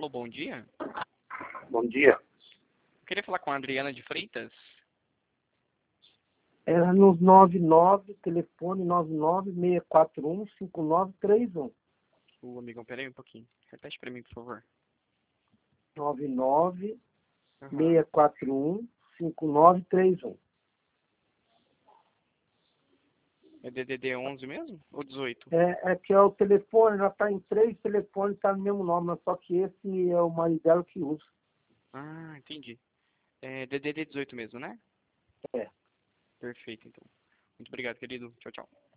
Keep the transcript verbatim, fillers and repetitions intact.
Alô, bom dia. Bom dia. Eu queria falar com a Adriana de Freitas. Era no nove nove, telefone nove nove, seis quatro um, cinco nove três um. O amigão, peraí um pouquinho. Repete pra mim, por favor. nove nove, Aham. seis quatro um, cinco nove três um. É D D D onze mesmo? Ou dezoito? É, é que é o telefone, ela está em três telefones, está no mesmo nome, mas só que esse é o marido dela que usa. Ah, entendi. É D D D dezoito mesmo, né? É. Perfeito, então. Muito obrigado, querido. Tchau, tchau.